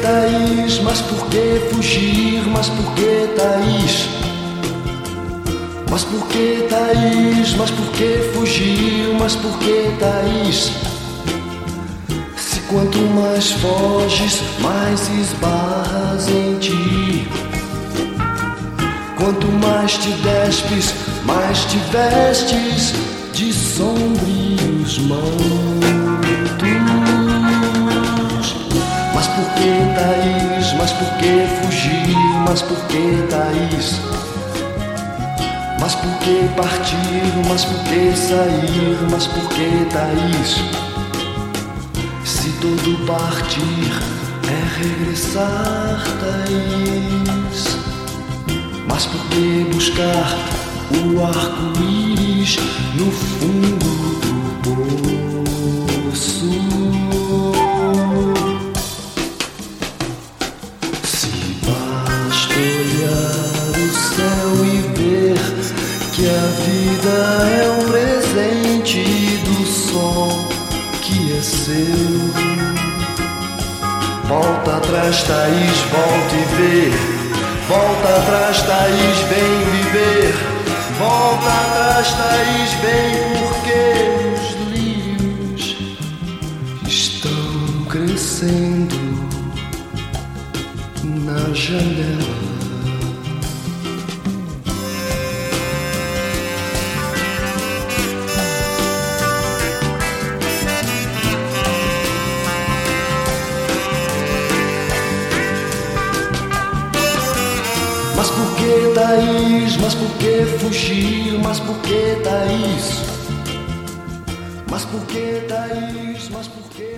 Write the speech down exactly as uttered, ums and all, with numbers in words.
Thaís? Mas por que fugir? Mas por que, Thaís? Mas por que, Thaís? Mas por que fugir? Mas por que, Thaís? Se quanto mais foges, mais esbarras em ti. Quanto mais te despes, mais te vestes de sombrios mantos. Mas por que, Thaís? Mas por que fugir? Mas por que, Thaís? Mas por que partir? Mas por que sair? Mas por que, Thaís? Se todo partir é regressar, Thaís. Mas por que buscar o arco-íris no fundo do poço? Se basta olhar o céu e ver que a vida é um presente do sol que é seu. Volta atrás, Thaís, volta e vê. Volta atrás, Thaís, vem viver. Volta atrás, Thaís, vem, porque os lírios estão crescendo na janela. Mas por que, Thaís? Mas por que fugir? Mas por que, Thaís? Mas por que, Thaís? Mas por que?